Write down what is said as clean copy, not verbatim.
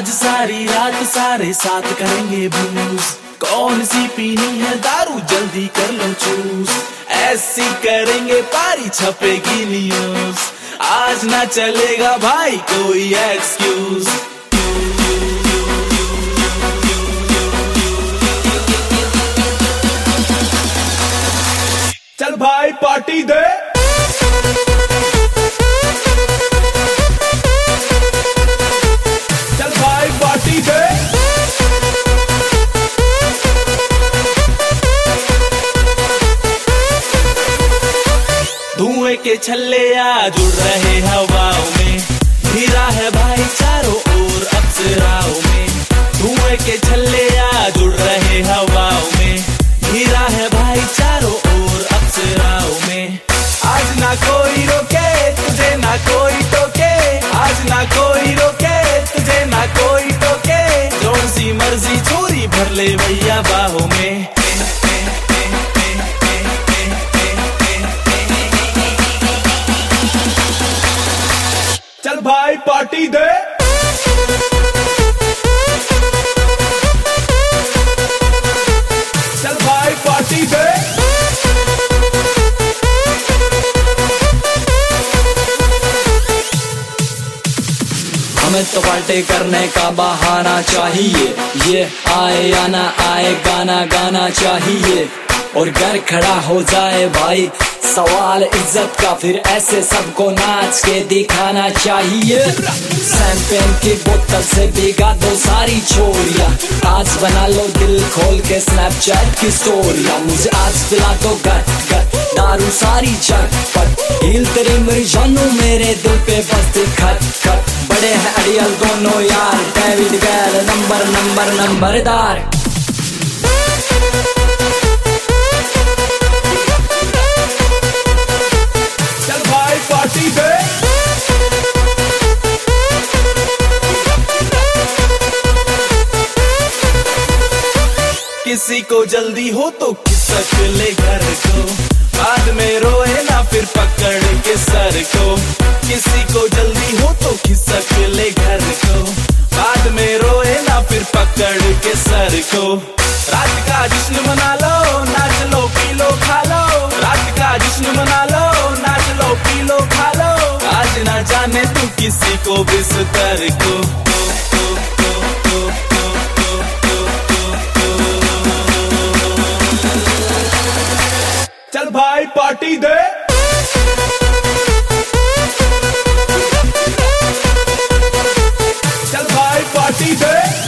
आज सारी रात सारे साथ करेंगे बूज। कौन सी पीनी है दारू जल्दी कर लो चूज। ऐसी करेंगे पारी छपेगी न्यूज। आज ना चलेगा भाई कोई एक्सक्यूज। चल भाई पार्टी दे। चल भाई पार्टी दे। धुएं के छल्ले आज उड़ रहे हवाओं में। घिरा है भाई चारों ओर अप्सराओं में। धुएं के छल्ले आज उड़ रहे हवाओं में। घिरा है भाई चारों ओर अप्सराओं में। आज ना कोई रोके तुझे ना कोई टोके। आज ना कोई रोके तुझे ना कोई टोके। जोन सी मर्जी चोरी भर ले भैया बाहों में। चल भाई पार्टी दे। चल भाई पार्टी दे। हमें तो पार्टी करने का बहाना चाहिए। ये आए या ना आए गाना गाना चाहिए। और घर खड़ा हो जाए भाई सवाल इज्जत का, फिर ऐसे सबको नाच के दिखाना चाहिए। शैंपेन की बोतल से भिगा दो सारी छोरियां। आज बना लो दिल खोल के स्नैपचैट की स्टोरियां। मुझे आज पिला दो गट गट दारू सारी चटपट। हील तेरी मेरी जानू मेरे दिल पे बसती खट खट। बड़े हैं अड़ियल दोनों यार, डेविड गैल नंबर नंबर नंबरदार। पार्टी दे। किसी को जल्दी हो तो खिसक ले घर को। बाद में रोए ना फिर पकड़ के सर को। किसी को जल्दी हो तो खिसक ले घर को। बाद में रोए ना फिर पकड़ के सर को। रात का जश्न मना लो, नाच लो पी लो खा लो। रात का जश्न मना लो, नाच लो पी लो खा लो। आज ना जाने तू किसी को बिस्तर को। चल भाई पार्टी दे। चल भाई पार्टी दे।